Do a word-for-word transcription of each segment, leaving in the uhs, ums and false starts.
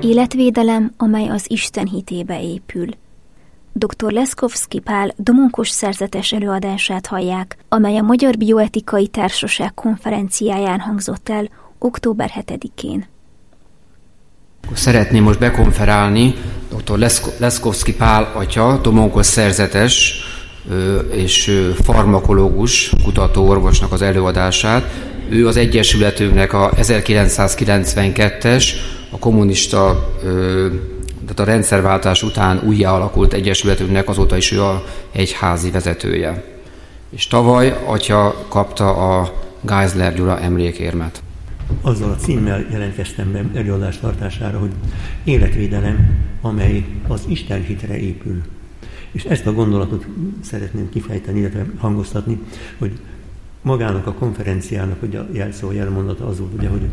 Életvédelem, amely az Isten hitébe épül. doktor Leszkovszky Pál Domonkos szerzetes előadását hallják, amely a Magyar Bioetikai Társaság konferenciáján hangzott el október hetedikén. Szeretném most bekonferálni doktor Leszkovszky Pál atya, Domonkos szerzetes és farmakológus kutatóorvosnak az előadását. Ő az Egyesületünknek a ezerkilencszázkilencvenkettes, a kommunista, tehát a rendszerváltás után újjá alakult egyesületünknek, azóta is ő a egyházi vezetője. És tavaly atya kapta a Geisler Gyula emlékérmet. Azzal a címmel jelentkeztem be előadás tartására, hogy életvédelem, amely az Isten hitre épül. És ezt a gondolatot szeretném kifejteni, illetve hangoztatni, hogy magának a konferenciának, hogy a jelszó jelmondata az volt, ugye, hogy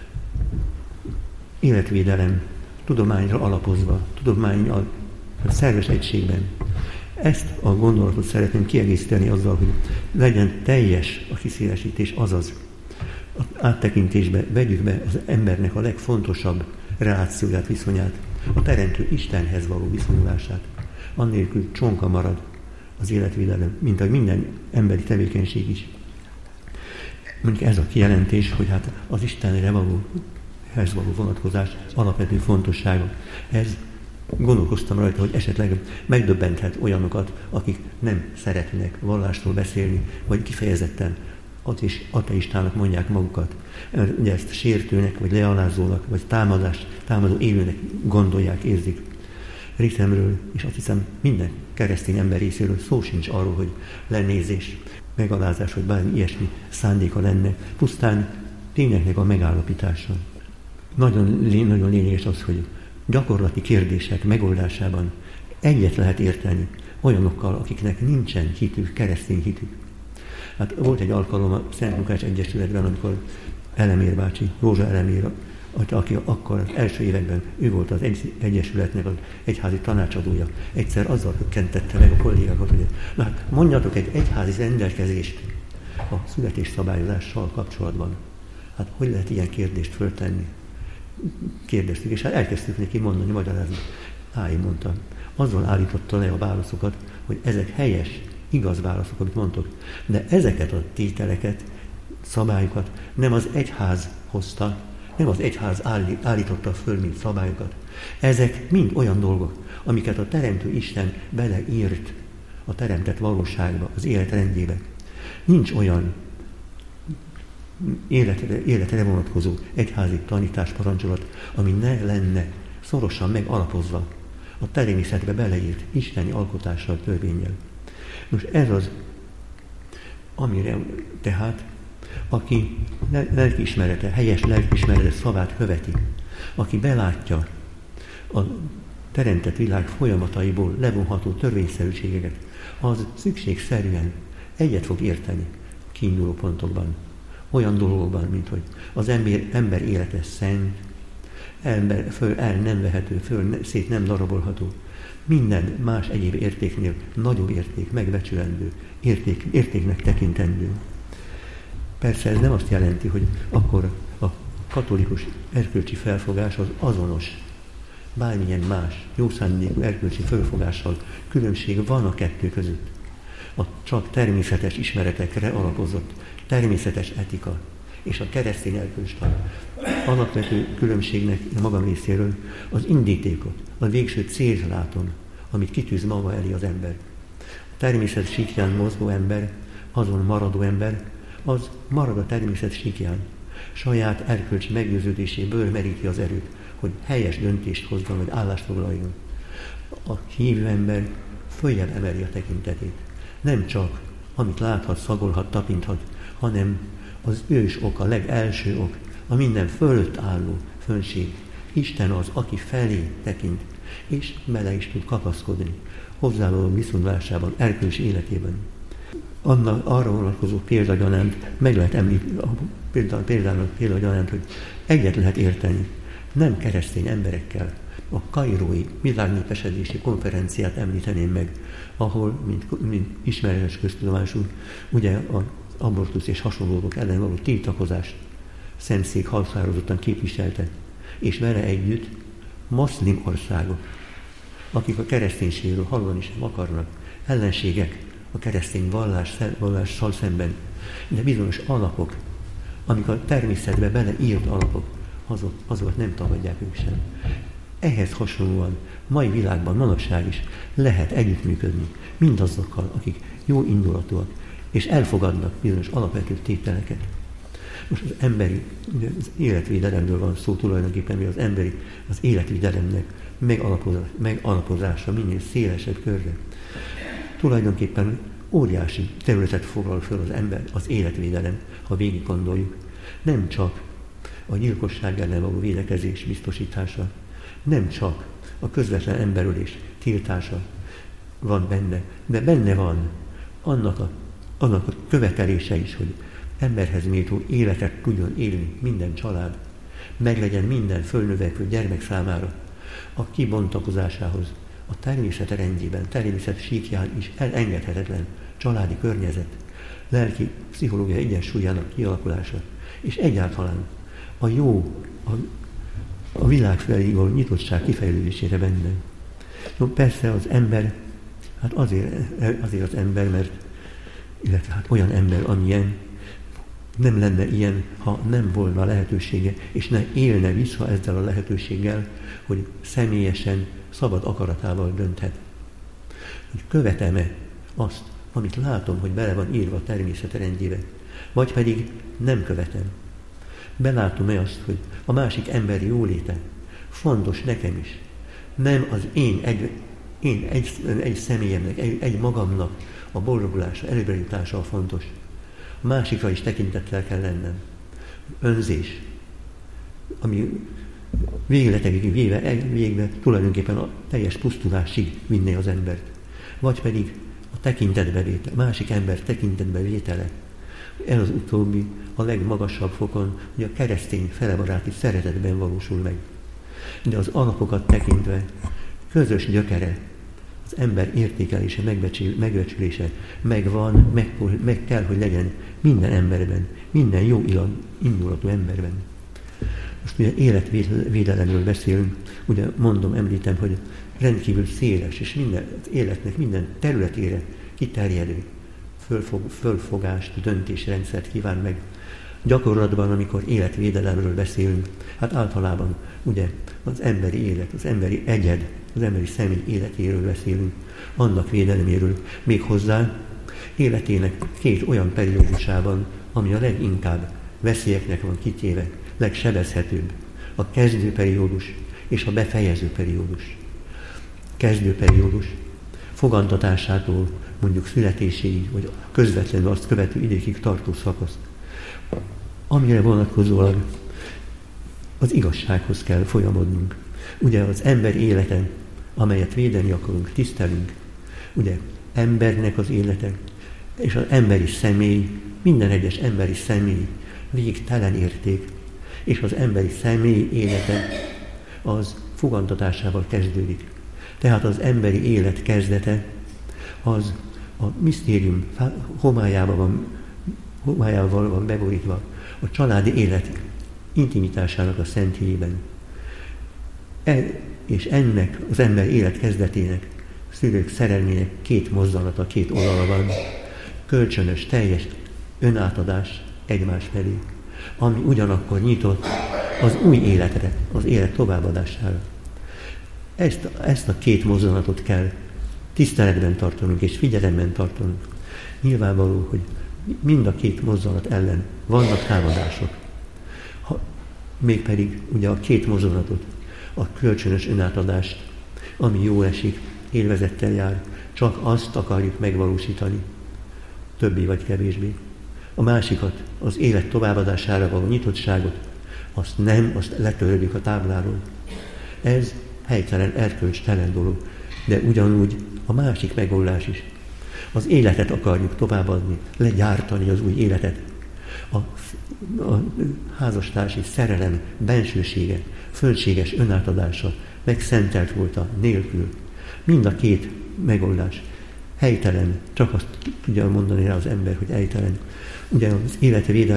életvédelem tudományra alapozva, tudomány a szerves egységben. Ezt a gondolatot szeretném kiegészíteni azzal, hogy legyen teljes a kiszélesítés, azaz az áttekintésbe vegyük be az embernek a legfontosabb relációját, viszonyát, a teremtő Istenhez való viszonyulását. Annélkül csonka marad az életvédelem, mint ahogy minden emberi tevékenység is. Mondjuk ez a kijelentés, hogy hát az Istenre való, ehhez való vonatkozás alapvető fontossága. Ez gondolkoztam rajta, hogy esetleg megdöbbenthet olyanokat, akik nem szeretnek vallástól beszélni, vagy kifejezetten ateistának mondják magukat. Ugye ezt sértőnek, vagy lealázónak, vagy támadást, támadó élőnek gondolják, érzik. Részemről, és azt hiszem minden keresztény ember részéről szó sincs arról, hogy lenézés, megalázás, vagy bármi ilyesmi szándéka lenne, pusztán tényeknek a megállapítása. Nagyon, nagyon lényeges az, hogy gyakorlati kérdések megoldásában egyet lehet érteni olyanokkal, akiknek nincsen hitük, keresztény hitük. Hát volt egy alkalom a Szent Lukács Egyesületben, amikor Elemér bácsi, Rózsa Elemér, aki akkor az első években ő volt az egy, Egyesületnek az egyházi tanácsadója, egyszer azzal hökkentette meg a kollégákat, hogy na hát mondjatok egy egyházi rendelkezést a születésszabályozással kapcsolatban. Hát hogy lehet ilyen kérdést föltenni? Kérdeztük, és hát elkezdtük neki mondani, magyarázni. Áj, mondta. Azzal állította le a válaszokat, hogy ezek helyes, igaz válaszok, amit mondtok. De ezeket a tételeket, szabályokat nem az egyház hozta, nem az egyház állította föl, mint szabályokat. Ezek mind olyan dolgok, amiket a Teremtő Isten beleírt a teremtett valóságba, az életrendjébe. Nincs olyan életre, életre vonatkozó egyházi tanítás, parancsolat, ami ne lenne szorosan megalapozva a természetbe beleírt isteni alkotással, törvénnyel. Most ez az, amire tehát, aki lelkiismerete, helyes lelkiismerete szavát követi, aki belátja a teremtett világ folyamataiból levonható törvényszerűségeket, az szükségszerűen egyet fog érteni kiinduló pontokban, olyan dolgokban, mint hogy az ember, ember élete szent, ember föl el nem vehető, föl szét nem darabolható, minden más egyéb értéknél nagyobb érték, megbecsülendő, érték, értéknek tekintendő. Persze ez nem azt jelenti, hogy akkor a katolikus erkölcsi felfogás az azonos, bármilyen más, jó szándékú erkölcsi felfogással különbség van a kettő között. A csak természetes ismeretekre alapozott természetes etika és a keresztény erkölcstan alapvető különbségnek a magam részéről az indítékot, a végső célt látom, amit kitűz maga elé az ember. A természet síkján mozgó ember, azon maradó ember, az marad a természet síkján. Saját erkölcsi meggyőződéséből meríti az erőt, hogy helyes döntést hozzon, vagy állást foglaljon. A hívő ember följebb emeli a tekintetét. Nem csak, amit láthat, szagolhat, tapinthat, hanem az ős ok, a legelső ok, a minden fölött álló fönnség. Isten az, aki felé tekint, és bele is tud kapaszkodni hozzávaló viszonylásában, erkölcsi életében. Annak arra vonatkozó példagyanánt meg lehet említeni, például, például példagyanánt, hogy egyet lehet érteni nem keresztény emberekkel. A kairói világnépesedési konferenciát említeném meg, ahol, mint, mint ismeretes köztudomású, ugye az abortusz és hasonlók ellen való tiltakozást szemszék határozottan képviselte, és vele együtt moszlim országok, akik a kereszténységről hallani sem akarnak, ellenségek a keresztény vallás, vallással szemben, de bizonyos alapok, amik a természetbe beleírt alapok, azok, azokat nem tagadják ők sem. Ehhez hasonlóan mai világban, manapság is lehet együttműködni mindazokkal, akik jó indulatúak, és elfogadnak bizonyos alapvető tételeket. Most az emberi, az életvédelemről van szó tulajdonképpen, hogy az emberi, az életvédelemnek megalapozása, megalapozása minél szélesebb körre. Tulajdonképpen óriási területet foglal föl az ember, az életvédelem, ha végig gondoljuk. Nem csak a gyilkosság ellen való védekezés biztosítása, nem csak a közvetlen emberölés tiltása van benne, de benne van annak a, annak a követelése is, hogy emberhez méltó életet tudjon élni minden család, meglegyen minden fölnövekvő gyermek számára, a kibontakozásához a természet rendjében, természet síkján is elengedhetetlen családi környezet, lelki, pszichológiai egyensúlyának kialakulása, és egyáltalán a jó, a, a világ felé való nyitottság kifejlődésére benne. No, persze az ember, hát azért, azért az ember, mert illetve hát olyan ember, amilyen, nem lenne ilyen, ha nem volna lehetősége, és ne élne vissza ezzel a lehetőséggel, hogy személyesen, szabad akaratával dönthet. Hogy követem-e azt, amit látom, hogy bele van írva a természet rendjébe, vagy pedig nem követem. Belátom-e azt, hogy a másik emberi jóléte fontos nekem is. Nem az én egy, én egy, egy személyemnek, egy, egy magamnak a boldogulása, előbrejutása a fontos. A másikra is tekintettel kell lennem. Önzés, ami végletekig véve, végbe tulajdonképpen a teljes pusztulásig vinné az embert. Vagy pedig a tekintetbevétel, másik ember tekintetbevétele. Ez az utóbbi a legmagasabb fokon, hogy a keresztény felebaráti szeretetben valósul meg. De az alapokat tekintve közös gyökere, az ember értékelése, megbecsülése megvan, meg, meg kell, hogy legyen minden emberben, minden jó indulatú emberben. Most ugye életvédelemről beszélünk, ugye mondom, említem, hogy rendkívül széles, és minden, az életnek minden területére kiterjedő fölfog, fölfogást, döntésrendszert kíván meg. Gyakorlatban, amikor életvédelemről beszélünk, hát általában ugye az emberi élet, az emberi egyed, az emberi személy életéről beszélünk, annak védelméről, méghozzá életének két olyan periódusában, ami a leginkább veszélyeknek van kitéve, legsebezhetőbb, a kezdőperiódus és a befejező periódus. Kezdőperiódus fogantatásától mondjuk születéséig, vagy közvetlenül azt követő időkig tartó szakasz, amire vonatkozólag az igazsághoz kell folyamodnunk. Ugye az ember élete, amelyet védeni akarunk, tisztelünk, ugye embernek az élete, és az emberi személy, minden egyes emberi személy végtelen érték, és az emberi személy élete az fogantatásával kezdődik. Tehát az emberi élet kezdete az a misztérium homályával van, homályával van beborítva a családi élet intimitásának a szentélyében. E, és ennek az ember élet kezdetének, szülők szerelmének két mozzanata, két oldala van, kölcsönös, teljes önátadás egymás felé, ami ugyanakkor nyitott az új életre, az élet továbbadására. Ezt, ezt a két mozzanatot kell tiszteletben tartanunk és figyelemben tartanunk. Nyilvánvaló, hogy mind a két mozzanat ellen vannak támadások. Ha, mégpedig ugye a két mozzanatot, a kölcsönös önátadást, ami jól esik, élvezettel jár, csak azt akarjuk megvalósítani, többé vagy kevésbé. A másikat, az élet továbbadására való nyitottságot, azt nem, azt letörjük a tábláról. Ez helytelen, erkölcstelen dolog, de ugyanúgy a másik megoldás is. Az életet akarjuk továbbadni, legyártani az új életet. A, a házastársi szerelem bensősége, földséges önátadása megszentelt volt a nélkül. Mind a két megoldás helytelen, csak azt tudja mondani rá az ember, hogy helytelen. Ugye az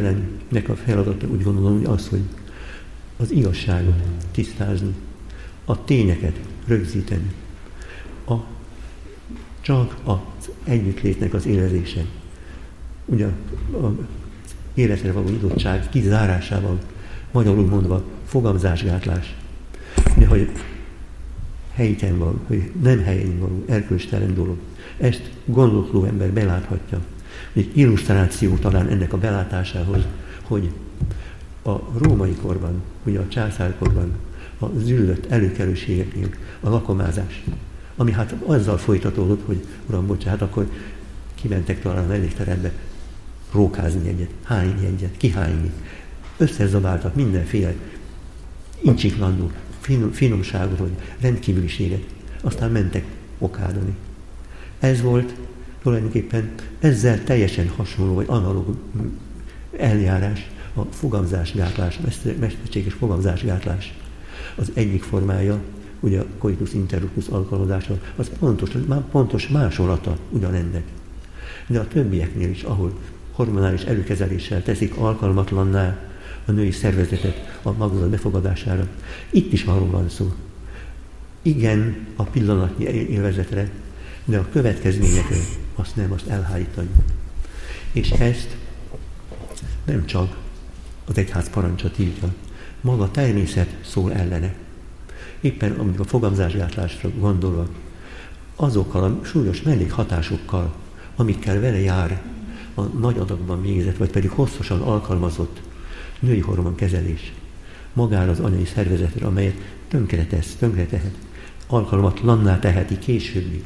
életvédelemnek a feladata úgy gondolom, hogy az, hogy az igazságot tisztázni. a tényeket rögzíteni. A, csak az együttlétnek az élezése. Ugye az életre való nyitott kizárásával, magyarul mondva fogamzásgátlás. De hogy helyten van, hogy nem helyén való, erkölcstelen dolog. Ezt gondolkodó ember beláthatja. Egy illusztráció talán ennek a belátásához, hogy a római korban, ugye a császárkorban, a züllött előkelőségeknél a lakomázás, ami hát azzal folytatódott, hogy uram, bocsánat, akkor kimentek talán a elégterembe rókázni egyet, hányni egyet, kihányni. Összezabáltak mindenféle incsiklandó finom, finomságot, vagy rendkívüliséget. Aztán mentek okádani. Ez volt tulajdonképpen ezzel teljesen hasonló, vagy analóg eljárás a fogamzásgátlás, mesterséges fogamzásgátlás. Az egyik formája, ugye a coitus interruptus alkalmazása, az pontos, pontos másolata ugyanennek. De a többieknél is, ahol hormonális előkezeléssel teszik alkalmatlanná a női szervezetet a magzat befogadására, itt is arról van szó. Igen, a pillanatnyi élvezetre, de a következményekre azt nem, azt elhárítani. És ezt nem csak az egyház parancsa tiltja, maga a természet szól ellene. Éppen amikor a fogamzásgátlásra gondolva, azokkal a súlyos mellékhatásokkal, amikkel vele jár a nagy adagban végzett, vagy pedig hosszasan alkalmazott női hormonkezelés magára az anyai szervezetre, amelyet tönkretesz, tönkretehet, alkalmatlanná teheti későbbi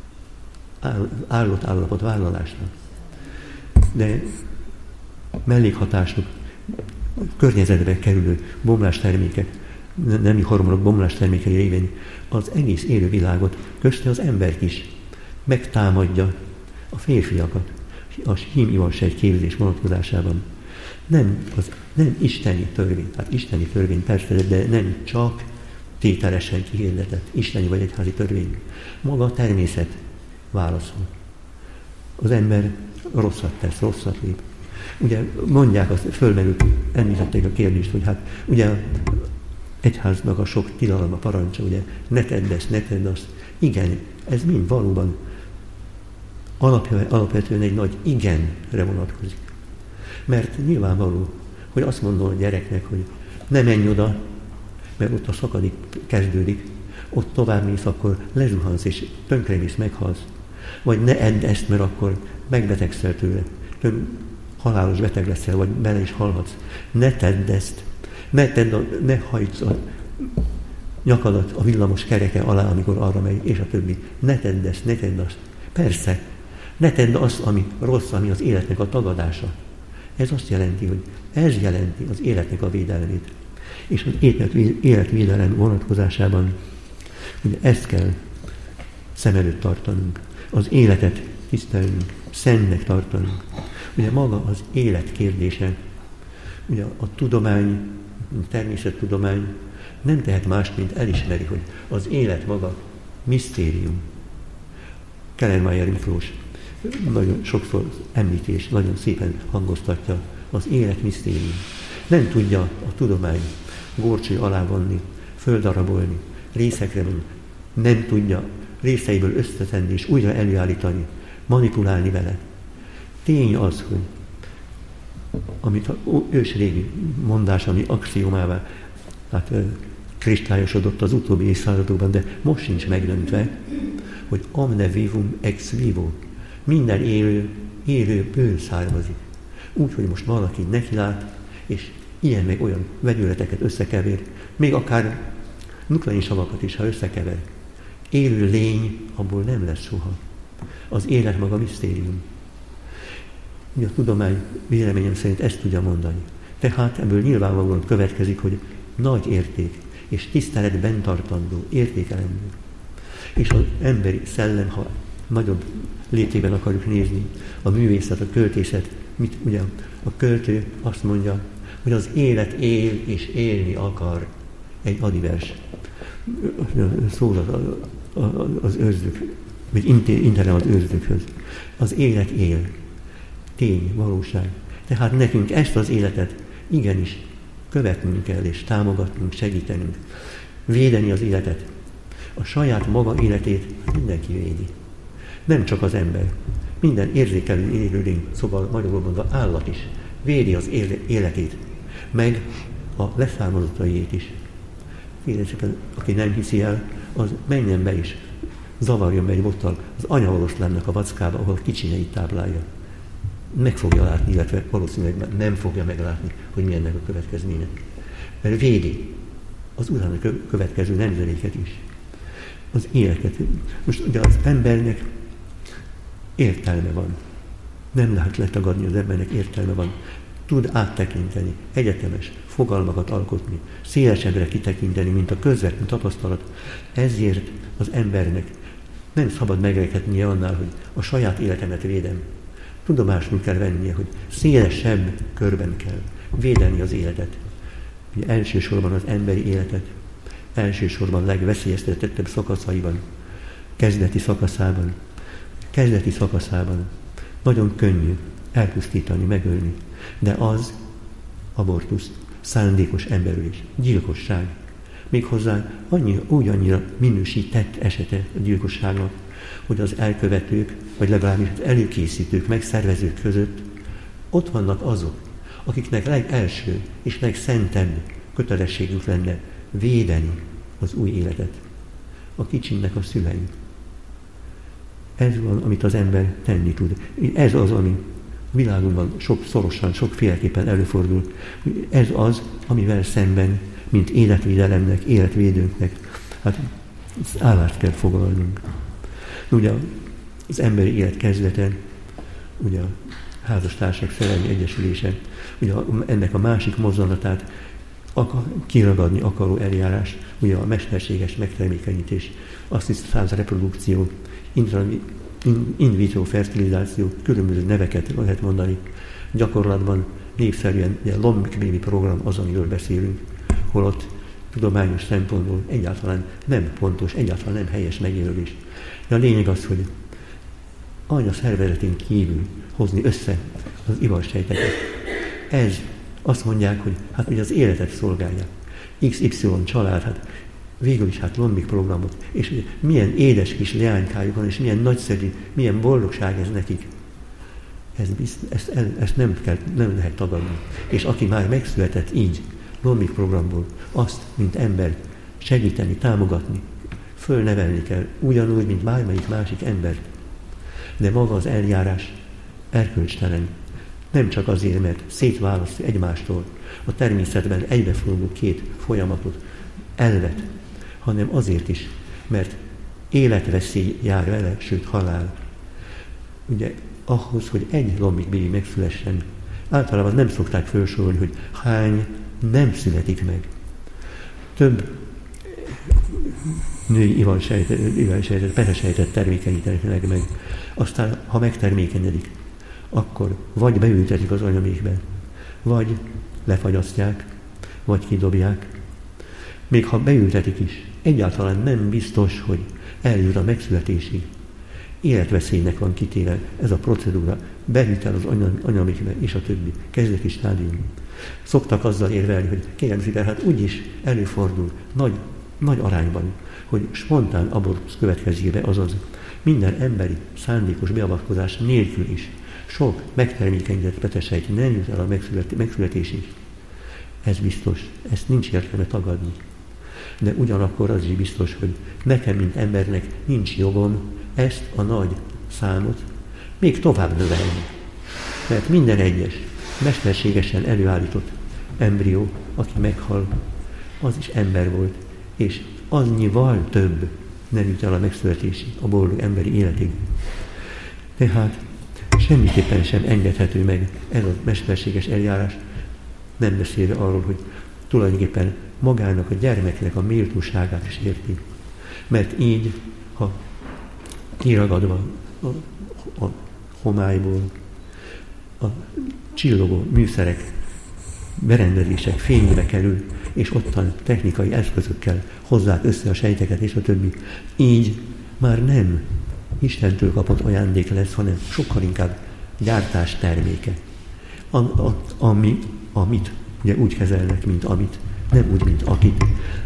állott állapot vállalásnak. De mellékhatások, környezetbe kerülő bomlástermékek, nemi hormonok bomlástermékei révén az egész élővilágot, közte az embert is megtámadja a férfiakat a hím-ivarsejt képzés vonatkozásában. Nem, az, nem isteni törvény, hát isteni törvény persze, de nem csak tételesen kihirdetett isteni vagy egyházi törvény. Maga a természet válaszol. Az ember rosszat tesz, rosszat lép. Ugye mondják, azt fölmerült, említették a kérdést, hogy hát ugye egyháznak a sok tilalma, parancsa, ugye ne tedd ezt, ne tedd azt. Igen, ez mind valóban alapvetően egy nagy igenre vonatkozik. Mert nyilvánvaló, hogy azt mondom a gyereknek, hogy ne menj oda, mert ott a szakadék kezdődik, ott tovább mész, akkor lezuhansz és tönkremész, meghalsz. Vagy ne edd ezt, mert akkor megbetegszel tőle. Tön, halálos beteg leszel, vagy bele is halhatsz. Ne tedd ezt. Ne, tedd a, ne hajtsd a nyakadat a villamos kereke alá, amikor arra megy, és a többi. Ne tedd ezt, ne tedd azt. Persze, ne tedd azt, ami rossz, ami az életnek a tagadása. Ez azt jelenti, hogy ez jelenti az életnek a védelmét. És az életvédelem vonatkozásában ugye ezt kell szem előtt tartanunk. Az életet tisztelnünk, szentnek tartanunk. Ugye maga az élet kérdése, ugye a tudomány, a természettudomány nem tehet más, mint elismeri, hogy az élet maga misztérium. Kellermeier Miklós nagyon sokszor említés, nagyon szépen hangoztatja, az élet misztérium. Nem tudja a tudomány górcső alá vonni, földarabolni, részekre venni. Nem tudja részeiből összetenni és újra előállítani, manipulálni vele. Tény az, hogy amit az ősrégi mondás, ami axiomává hát, kristályosodott az utóbbi évszázadokban, de most sincs megdöntve, hogy omne vivum ex vivo. Minden élő, élőből származik. Úgy, hogy most valaki nekilát, és ilyen meg olyan vegyületeket összekever, még akár nuklein savakat is, ha összekever. Élő lény, abból nem lesz soha. Az élet maga misztérium. A tudomány véleményem szerint ezt tudja mondani. Tehát ebből nyilvánvalóan következik, hogy nagy érték és tiszteletben tartandó, értékelendő. És az emberi szellem, ha nagyobb létében akarjuk nézni, a művészet, a költészet, mit ugye a költő azt mondja, hogy az élet él és élni akar. Egy adivers. Szól az őrzők, vagy internem az őrzőkhöz. Az élet él. Tény, valóság. Tehát nekünk ezt az életet igenis követnünk kell, és támogatnunk, segítenünk. Védeni az életet. A saját maga életét mindenki védi. Nem csak az ember. Minden érzékelő élőlény, szóval magyarul mondva állat is védi az életét, meg a leszármazottaiét is. Szépen, aki nem hiszi el, az menjen be is, zavarjon be egy bottal az anyaoroszlánnak a vackába, ahol kicsinyeit táplálja. Meg fogja látni, illetve valószínűleg nem fogja meglátni, hogy mi ennek a következménye. Mert védi az utána következő nemzedéket is. Az életet. Most ugye az embernek értelme van. Nem lehet letagadni, az embernek értelme van. Tud áttekinteni, egyetemes fogalmakat alkotni, szélesebbre kitekinteni, mint a közvetlen tapasztalat. Ezért az embernek nem szabad megrekednie annál, hogy a saját életemet védem. Tudomásul kell vennie, hogy szélesebb körben kell védeni az életet. Ugye elsősorban az emberi életet, elsősorban legveszélyeztetettebb szakaszaiban, kezdeti szakaszában, kezdeti szakaszában nagyon könnyű elpusztítani, megölni, de az abortusz, szándékos emberölés, gyilkosság. Méghozzá annyi, úgy annyira minősített esete a gyilkosságnak, hogy az elkövetők, vagy legalábbis az előkészítők, megszervezők között ott vannak azok, akiknek legelső és legszentebb kötelességük lenne védeni az új életet. A kicsinnek a szülei. Ez van, amit az ember tenni tud. Ez az, ami világunkban sok szorosan, sokféleképpen előfordul. Ez az, amivel szemben, mint életvédelemnek, életvédőnknek, hát állást kell foglalnunk. Ugye az emberi élet kezdete, ugye a házastársak szerelmi egyesülése, ugye ennek a másik mozzanatát akar, kiragadni akaró eljárás, ugye a mesterséges megtermékenyítés, asszisztált reprodukció, intra, in, in vitro fertilizáció, különböző neveket lehet mondani. Gyakorlatban népszerűen a Lombik Baby program az, amiről beszélünk, holott tudományos szempontból egyáltalán nem pontos, egyáltalán nem helyes megjelölés. De a lényeg az, hogy anya szervezetén kívül hozni össze az ivarsejteket. Ez azt mondják, hogy hát hogy az életet szolgálják. iksz ipszilon család, hát végül is hát Lombik programot, és milyen édes kis leánykájuk van, és milyen nagyszerű, milyen boldogság ez nekik. Ez bizt, ezt, ezt nem, kell, nem lehet tagadni. És aki már megszületett így, Lombik programból, azt, mint ember segíteni, támogatni, fölnevelni kell, ugyanúgy, mint bármelyik másik embert. De maga az eljárás erkölcstelen. Nem csak azért, mert szétválaszt egymástól a természetben egybeforgó két folyamatot, elvet, hanem azért is, mert életveszély jár vele, sőt halál. Ugye ahhoz, hogy egy Lombik Baby megszülessen, általában nem szokták felsorolni, hogy hány nem születik meg. Több női ivarsejtet, petesejtet termékenyítenek meg. Aztán, ha megtermékenyedik, akkor vagy beültetik az anyamékbe, vagy lefagyasztják, vagy kidobják. Még ha beültetik is, egyáltalán nem biztos, hogy eljut a megszületésig. Életveszélynek van kitéve ez a procedúra, bevitel az anyamékbe, és a többi. Kezdeti stádium. Szoktak azzal érvelni, hogy kérem szépen, hát úgyis előfordul nagy, nagy arányban, hogy spontán abortusz következik be, azaz minden emberi szándékos beavatkozás nélkül is sok megtermékenyített petesejt nem jut el a megszület, megszületésig. Ez biztos, ezt nincs értelme tagadni. De ugyanakkor az is biztos, hogy nekem, mint embernek nincs jogom ezt a nagy számot még tovább növelni. Mert minden egyes, mesterségesen előállított embrió, aki meghal, az is ember volt, és annyival több nem jut el a megszületésig, a boldog emberi életig. Tehát semmiképpen sem engedhető meg ez a mesterséges eljárás, nem beszélve arról, hogy tulajdonképpen magának a gyermeknek a méltóságát is érti. Mert így, ha kiragadva a, a homályból a csillogó műszerek, berendezések fényébe kerül, és ottan technikai eszközökkel hozzák össze a sejteket és a többi. Így már nem Istentől kapott ajándék lesz, hanem sokkal inkább gyártás terméke. A, a, ami, amit ugye úgy kezelnek, mint amit, nem úgy, mint akit.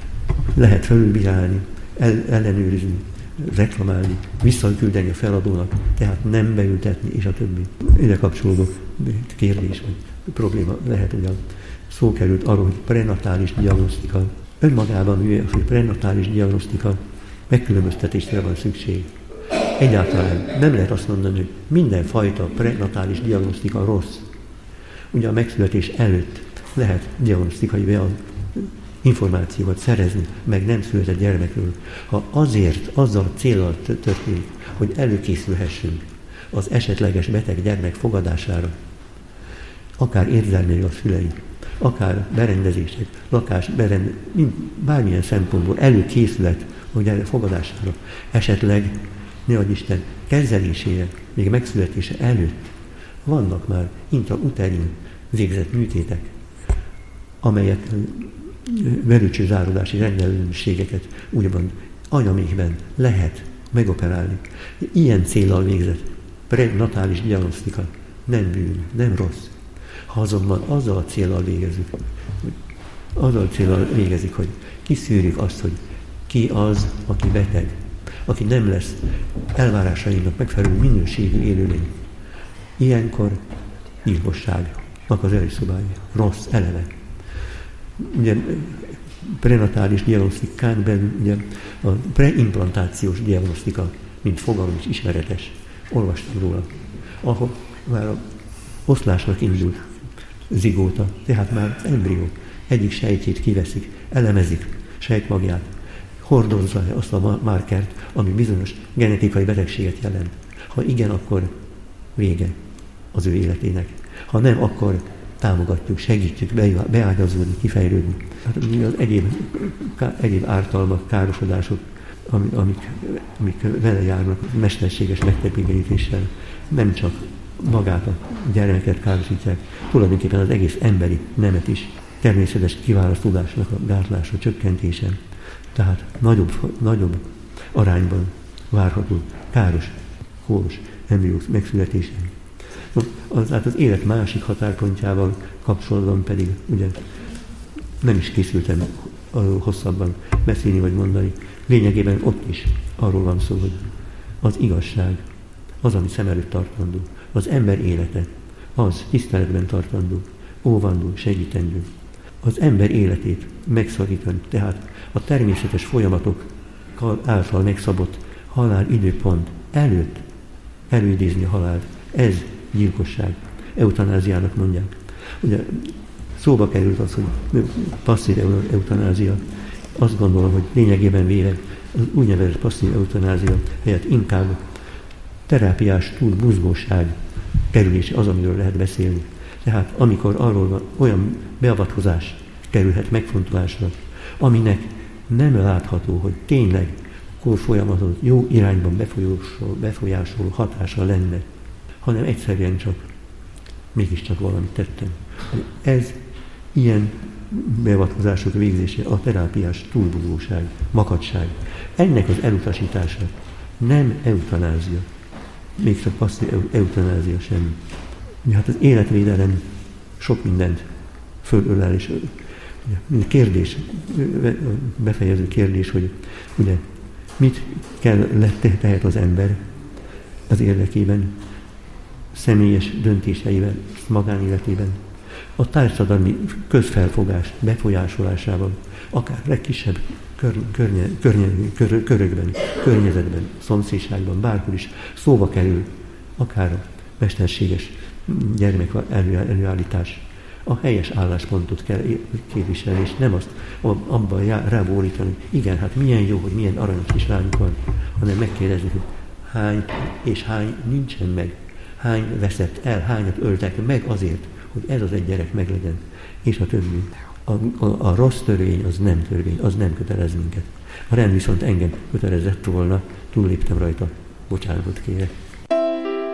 lehet felülbírálni, el, ellenőrizni, reklamálni, visszaküldeni a feladónak, tehát nem beültetni, és a többi. Ide kapcsolódó kérdés, vagy probléma lehet, hogy a szó került arról, hogy prenatális diagnosztika. Önmagában az, hogy prenatális diagnosztika megkülönböztetésre van szükség. Egyáltalán nem lehet azt mondani, hogy mindenfajta prenatális diagnosztika rossz. Ugye a megszületés előtt lehet diagnosztikai információkat szerezni, meg nem született gyermekről. Ha azért, azzal a céllal történik, hogy előkészülhessünk az esetleges beteg gyermek fogadására, akár érzelmileg a szülei, akár berendezések, lakás, berend, bármilyen szempontból előkészület a gyermek fogadására, esetleg, ne adj Isten, kezelésére, még megszületése előtt vannak már intrauterin végzett műtétek, amelyek verőcsőzárodási rendelőségeket úgymond anyamékben lehet megoperálni. Ilyen céllal végzett prenatális diagnosztika nem bűn, nem rossz. Ha azonban azzal a céllal végezzük, azzal a céllal végezik, hogy kiszűrjük azt, hogy ki az, aki beteg, aki nem lesz elvárásainak megfelelő minőségű élőlény. Ilyenkor gyilkosságnak az előszobája, rossz eleve. Ugye prenatális diagnosztikán belül ugye a preimplantációs diagnosztika, mint fogalom is ismeretes. Olvastam róla. Ahol már a oszlásnak indult zigóta, tehát már az embrió egyik sejtjét kiveszik, elemezik sejtmagját, hordozza azt a márkert, ami bizonyos genetikai betegséget jelent. Ha igen, akkor vége az ő életének. Ha nem, akkor támogatjuk, segítjük beágyazódni, kifejlődni. Hát az egyéb, egyéb ártalmak, károsodások, amik, amik vele járnak mesterséges megtepégenítéssel, nem csak magát a gyermeket károsítják, tulajdonképpen az egész emberi nemet is. Természetes kiválasztódásnak a gátlása, csökkentése. Tehát nagyobb, nagyobb arányban várható káros, kóros embriók megszületése. Az, hát az élet másik határpontjával kapcsolatban pedig ugye nem is készültem arról hosszabban beszélni vagy mondani. Lényegében ott is arról van szó, hogy az igazság, az, ami szem előtt tartandó, az ember élete, az tiszteletben tartandó, óvandó, segítendő. Az ember életét megszakítani, tehát a természetes folyamatok által megszabott halál időpont előtt előidézni a halált, ez gyilkosság. Eutanáziának mondják. Ugye szóba került az, hogy passzív eutanázia. Azt gondolom, hogy lényegében véve az úgynevezett passzív eutanázia helyett inkább terápiás túlmozgóság kerülése az, amiről lehet beszélni. Tehát amikor arról van, olyan beavatkozás kerülhet megfontolásra, aminek nem látható, hogy tényleg kor folyamatot jó irányban befolyásoló, befolyásoló hatása lenne, hanem egyszerűen csak mégiscsak valamit tettem. Ez ilyen beavatkozások végzése a terápiás túlbúgóság, makadság. Ennek az elutasítása nem eutanázia, még csak passzív eutanázia sem. Hát az életvédelem sok mindent fölölel, és kérdés, befejező kérdés, hogy ugye mit kell tehet az ember az érdekében, személyes döntéseivel, magánéletében, a társadalmi közfelfogás befolyásolásával, akár legkisebb kör, környe, környe, kör, körökben, környezetben, szomszédságban, bárhol is szóba kerül, akár a mesterséges gyermek elő, előállítás. A helyes álláspontot kell képviselni, és nem azt abban rábólítani, igen, hát milyen jó, hogy milyen aranyos kislányunk van, hanem megkérdezni, hogy hány és hány nincsen meg, hány veszett el, hányat öltek meg azért, hogy ez az egy gyerek meglegyen, és a többi. A, a, a rossz törvény az nem törvény, az nem kötelez minket. A rend viszont engem kötelezett volna, túlléptem rajta, bocsánatot kérek.